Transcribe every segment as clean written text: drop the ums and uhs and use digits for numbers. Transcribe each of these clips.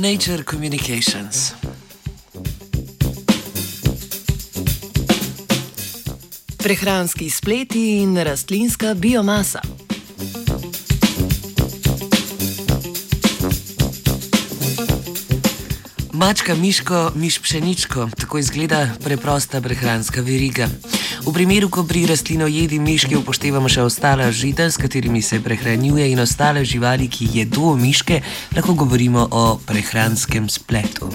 Nature Communications. Prehranski spleti in rastlinska biomasa. Mačka miško, miš pšeničko, tako izgleda preprosta prehranska veriga. V primeru, ko pri rastlinojedi miški upoštevamo še ostala žita, s katerimi se prehranjuje, in ostale živali, ki jedo miške, lahko govorimo o prehranskem spletu.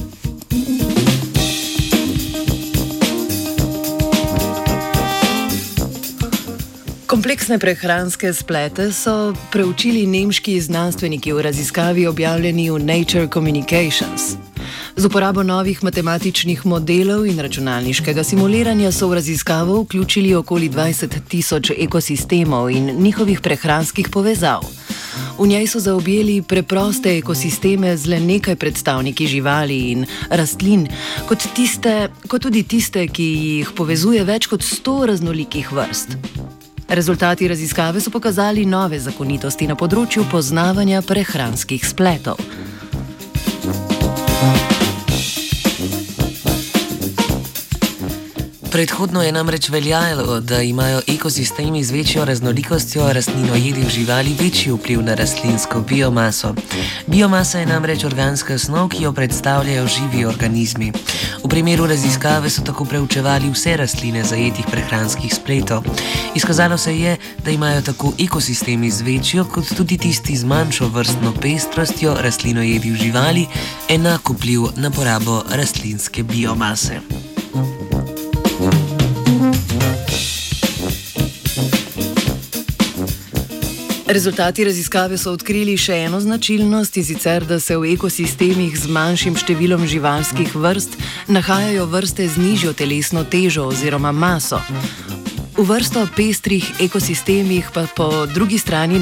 Kompleksne prehranske splete so preučili nemški znanstveniki v raziskavi, objavljeni v Nature Communications. Z uporabo novih matematičnih modelov in računalniškega simuliranja so v raziskavo vključili okoli 20.000 ekosistemov in njihovih prehranskih povezav. V njej so zaobjeli preproste ekosisteme z le nekaj predstavniki živali in rastlin, kot tudi tiste, ki jih povezuje več kot 100 raznolikih vrst. Rezultati raziskave so pokazali nove zakonitosti na področju poznavanja prehranskih spletov. Predhodno je namreč veljalo, da imajo ekosistemi z večjo raznolikostjo rastlinojedih živali večji vpliv na rastlinsko biomaso. Biomasa je namreč organska snov, ki jo predstavljajo živi organizmi. V primeru raziskave so tako preučevali vse rastline zajetih prehranskih spletov. Izkazalo se je, da imajo tako ekosistemi z večjo, kot tudi tisti z manjšo vrstno pestrostjo rastlinojedih živali enak vpliv na porabo rastlinske biomase. Rezultati raziskave so odkrili še eno značilnost, in sicer, da se v ekosistemih z manjšim številom živalskih vrst nahajajo vrste z nižjo telesno težo oziroma maso. V vrstno pestrih ekosistemih pa po drugi strani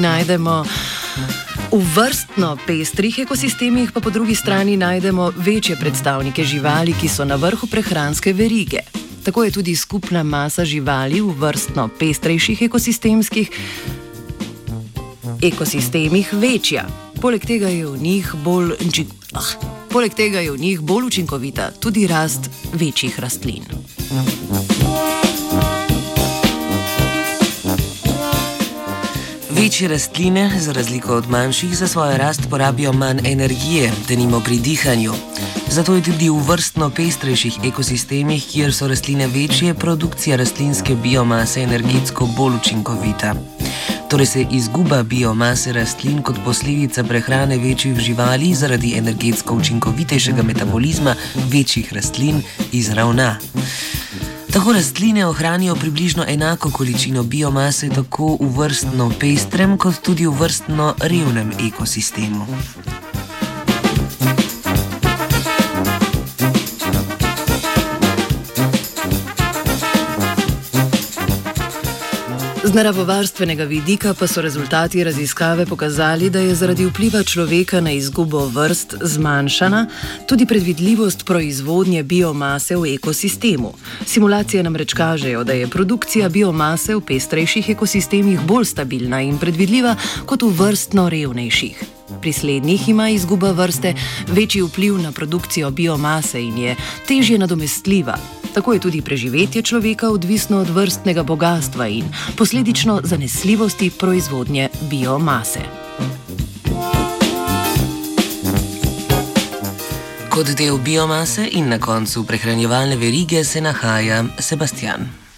najdemo večje predstavnike živali, ki so na vrhu prehranske verige. Tako je tudi skupna masa živali v vrstno pestrejših ekosistemih večja. Poleg tega je v njih bolj učinkovita tudi rast večjih rastlin. Večje rastline, za razliko od manjših, za svojo rast porabijo manj energije, denimo pri dihanju. Zato je tudi v vrstno pestrejših ekosistemih, kjer so rastline večje, produkcija rastlinske biomase energetsko bolj učinkovita. Torej se izguba biomase rastlin kot posledica prehrane večjih živali zaradi energetsko učinkovitejšega metabolizma večjih rastlin izravna. Tako rastline ohranijo približno enako količino biomase tako v vrstno pestrem kot tudi v vrstno revnem ekosistemu. Z naravovarstvenega vidika pa so rezultati raziskave pokazali, da je zaradi vpliva človeka na izgubo vrst zmanjšana tudi predvidljivost proizvodnje biomase v ekosistemu. Simulacije namreč kažejo, da je produkcija biomase v pestrejših ekosistemih bolj stabilna in predvidljiva kot v vrstno revnejših. Pri slednjih ima izguba vrste večji vpliv na produkcijo biomase in je težje nadomestljiva. Tako je tudi preživetje človeka odvisno od vrstnega bogastva in posledično zanesljivosti proizvodnje biomase. Kot del biomase in na koncu prehranjevalne verige se nahaja Sebastian.